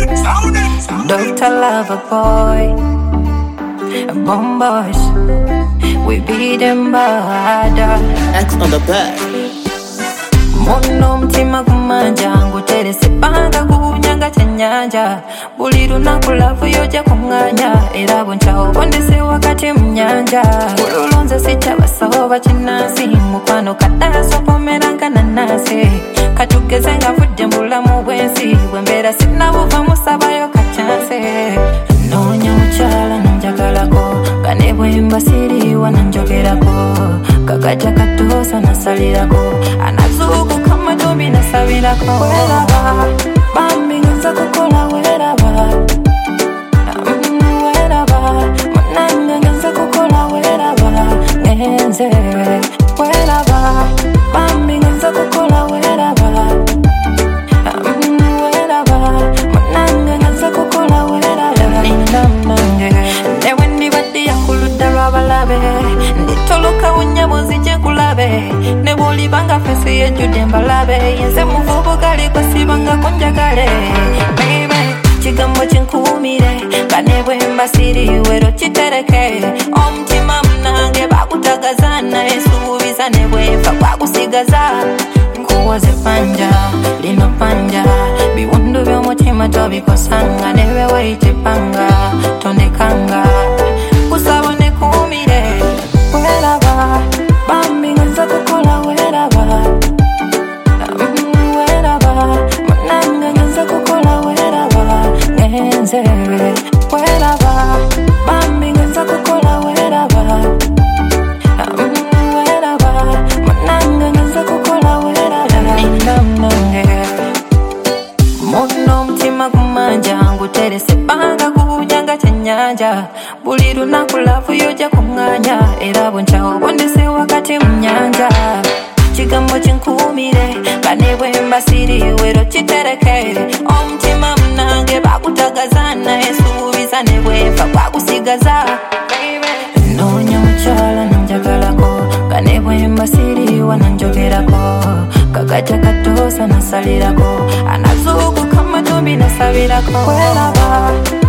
Dr. Lover Boy, Bombos, we beat them bad. X on the back. Mono mtima kumanja nguterese panga kunyanga chanyanja buli lunaku lavu yoja kumwanya era bonchawo bondese wakati mnyanja ululonze sichabasawo bakinasi mukwano kadaso pomeranga nanase katugeze nga vudde mbulamu bwensi bwembeera sinabuva musabayo kachanse nonya mukyala nanjagalako kane bwemba siriwa nanjogerako kakaja katosa nasalirako anazuku kama dobi nasabirako weraba bambi ngenza kukola weraba weraba mananga ngenza kukola weraba ngenze weraba bambi ngenza kukola weraba weraba mananga ngenza kukola weraba ninamnange newe ndibadde yakuluda lwabalabe nditoloka unyabo zije kulabe ne boli banga fesi yejude mbalabe yenze muvubugali kwasibanga konjagale baby kigambo chinkumire kane bwemba siriwero kitereke omutima mnange bakutagazana esuubiza ne bwefa kwakusigaza nkuwoze panja lino panja biwundu by'omutima tobikosanga newe weitipanga tondekanga kusabone kumire weraba bambi ngenza kukola weraba weraba mananga ngenza kukola weraba ngenze weraba bambi ngenza kukola weraba weraba mananga ngenza kukola weraba ninamnange mono mtima kumanja nguterese panga kunyanga chanyanja buli lunaku lavu yoja kumwanya era bonchawo bondese wakati mnyanja kigambo chinkumire kane bwemba siriwero kitereke omutima mnange bakutagazana esuubiza ne bwefa kwakusigaza nonya mukyala nanjagalako kane bwemba siriwa nanjogerako kakaja katosa nasalirako anazuku kama dobi nasabirako weraba